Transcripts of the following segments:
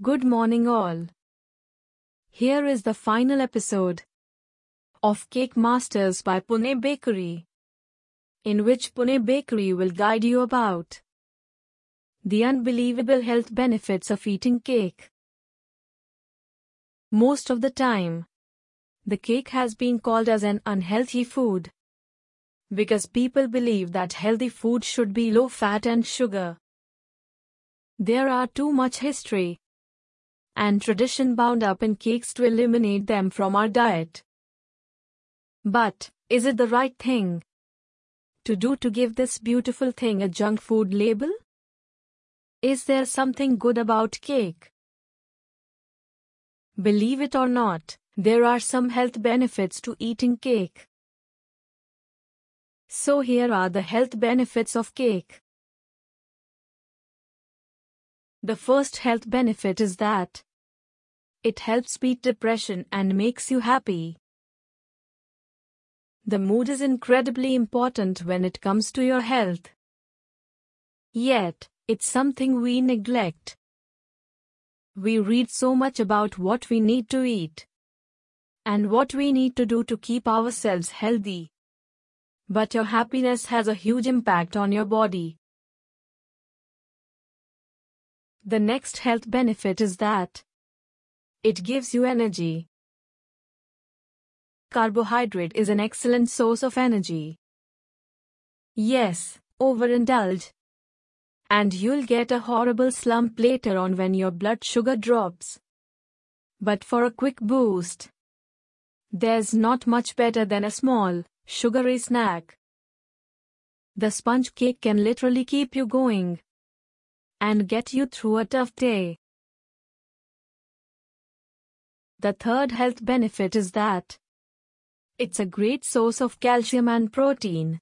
Good morning all. Here is the final episode of Cake Masters by Pune Bakery, in which Pune Bakery will guide you about the unbelievable health benefits of eating cake. Most of the time, the cake has been called as an unhealthy food because people believe that healthy food should be low fat and sugar. There are too much history and tradition bound up in cakes to eliminate them from our diet. But, is it the right thing to do to give this beautiful thing a junk food label? Is there something good about cake? Believe it or not, there are some health benefits to eating cake. So here are the health benefits of cake. The first health benefit is that it helps beat depression and makes you happy. The mood is incredibly important when it comes to your health. Yet, it's something we neglect. We read so much about what we need to eat and what we need to do to keep ourselves healthy. But your happiness has a huge impact on your body. The next health benefit is that it gives you energy. Carbohydrate is an excellent source of energy. Yes, overindulge, and you'll get a horrible slump later on when your blood sugar drops. But for a quick boost, there's not much better than a small, sugary snack. The sponge cake can literally keep you going and get you through a tough day. The third health benefit is that it's a great source of calcium and protein.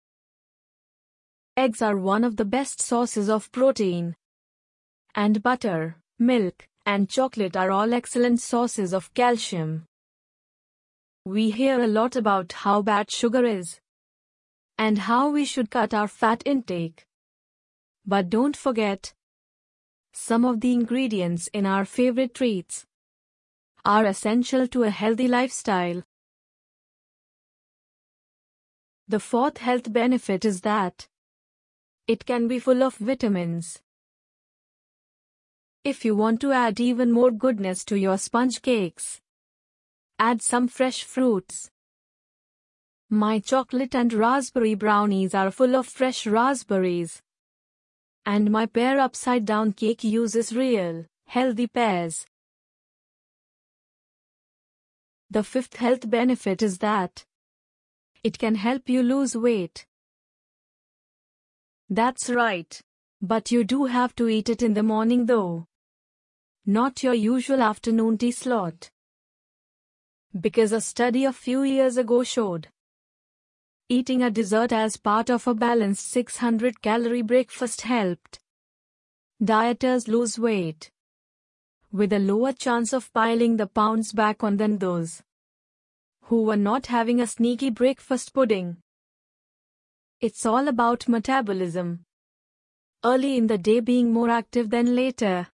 Eggs are one of the best sources of protein, and butter, milk, and chocolate are all excellent sources of calcium. We hear a lot about how bad sugar is and how we should cut our fat intake. But don't forget, some of the ingredients in our favorite treats are essential to a healthy lifestyle. The fourth health benefit is that it can be full of vitamins. If you want to add even more goodness to your sponge cakes, add some fresh fruits. My chocolate and raspberry brownies are full of fresh raspberries, and my pear upside down cake uses real, healthy pears. The fifth health benefit is that it can help you lose weight. That's right. But you do have to eat it in the morning though. Not your usual afternoon tea slot. Because a study a few years ago showed eating a dessert as part of a balanced 600-calorie breakfast helped dieters lose weight with a lower chance of piling the pounds back on than those who were not having a sneaky breakfast pudding. It's all about metabolism. Early in the day being more active than later.